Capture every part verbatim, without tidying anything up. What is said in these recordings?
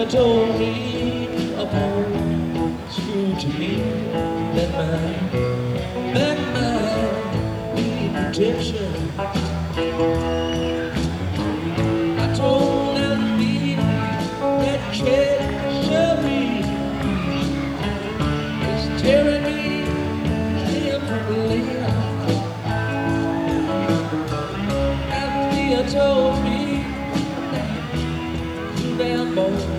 told me upon true to me that my, that my need protection. I told Ellie that treachery is tearing me differently. Ellie told me that damn boy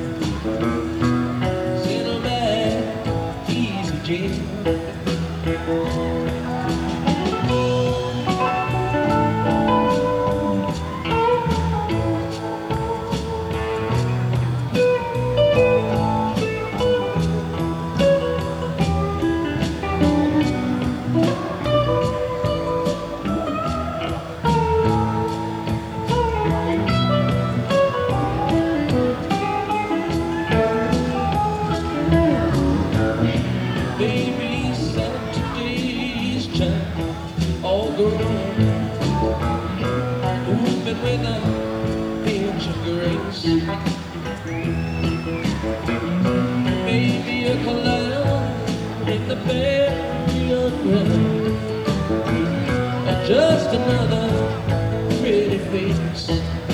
all grown, moving with a pinch of grace. Maybe a clown in the burial ground, and just another pretty face.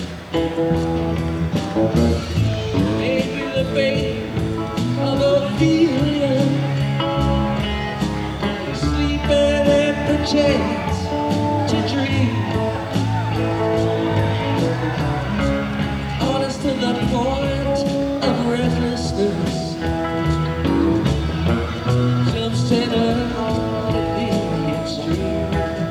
Maybe the fate of Ophelia, sleeping in the chance to dream, honest to the point of restlessness, self-centered at the extreme.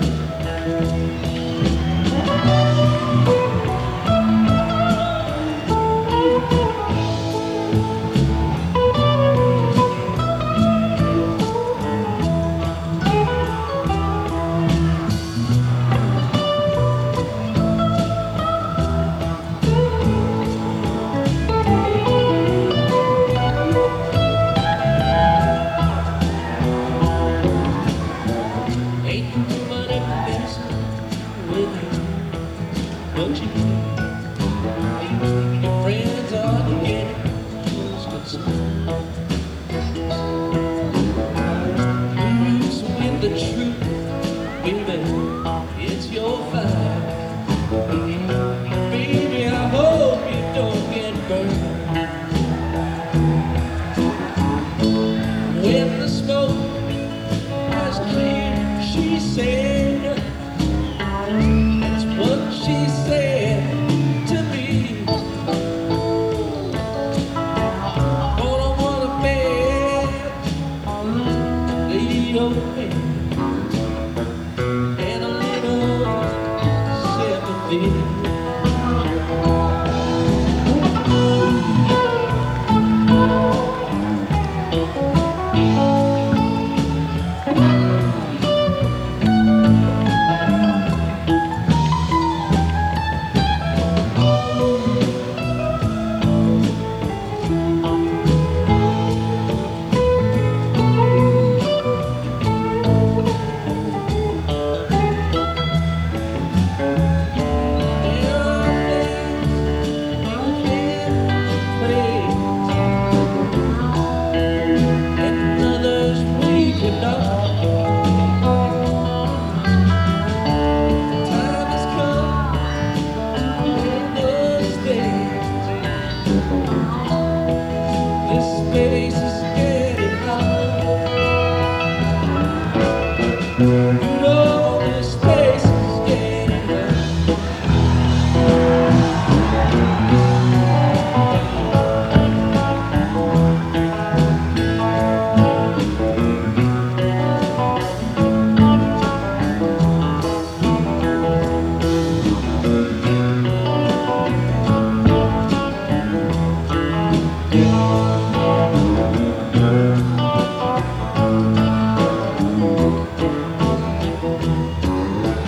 Don't you know your friends are getting who's with the truth, baby, it's your fight. Baby, I hope you don't get burned when the smoke has cleared, she said. That's what she said to me. All I wanna beg, lady open, and a little sympathy. Space is getting hot. You know this space is getting hot.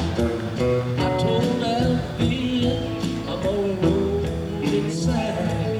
I told Althea I'm on the road inside.